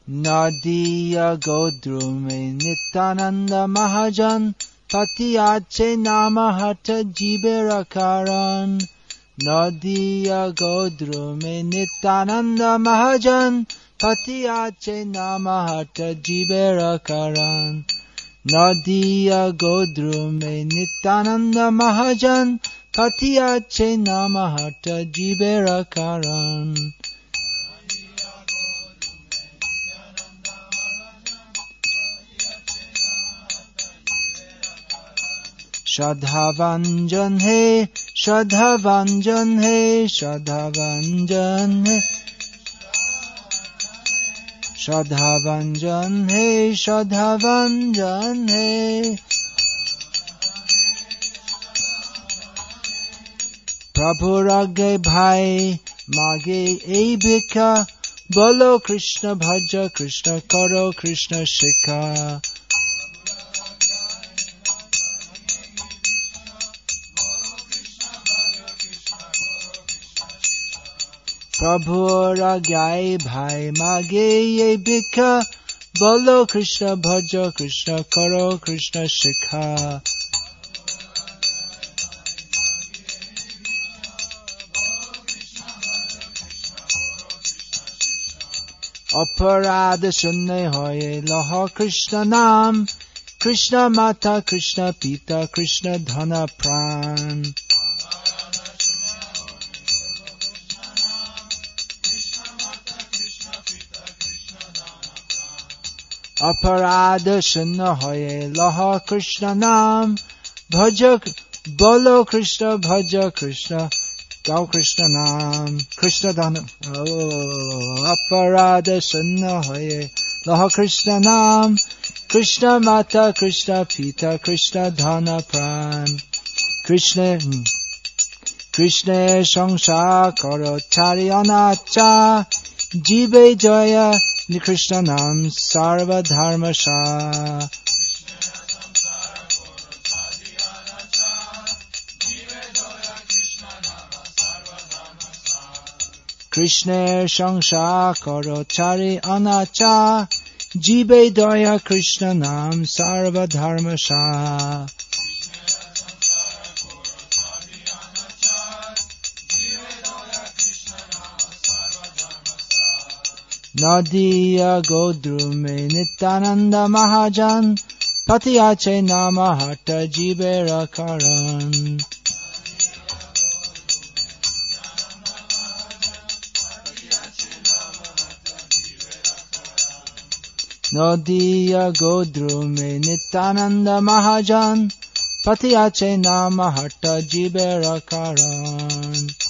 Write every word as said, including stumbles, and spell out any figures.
Nadiya Godrume Nityananda Mahajan Patiache Namahata Jibera Karan. Nadiya Godrume Nityananda Mahajan Patiache Namahata Jibera Karan. Nadiya Godrume Nityananda Mahajan Patiache Namahata Jibera Karan. Shadhavanjan he, Shadhavanjan he, Shadhavanjan he, Shadhavanjan he, Shadhavanjan he. Prabhu rage bhai, mage ei bhikha, bolo Krishna bhaja, Krishna karo, Krishna shikha. Prabhu ragai bhai mage ye bhikha, bolo Krishna bhaja, Krishna karo, Krishna shikha. Aparada shunne hoye laha Krishna nam, Krishna mata, Krishna pita, Krishna dhana pran. Aparada shunna hoye laha Krishna nam, bhaja bolo Krishna bhaja Krishna, gau Krishna nam, Krishna dhana. Oh, aparada shunna hoye laha Krishna nam, Krishna mata, Krishna pita, Krishna dhana pran. Krishna Krishna sangsara karo chari anacha, jibe jaya Ni Krishna nam sarva dharma sha. Krishna sangsara karo chari anacha, jibe daya Krishna nam sarva dharma sha. Nadiya Godrume Nityananda Mahajan Patiache Namahata Jibera Karan. Nadiya Godrume Nityananda Mahajan Patiache Namahata Jibera Karan.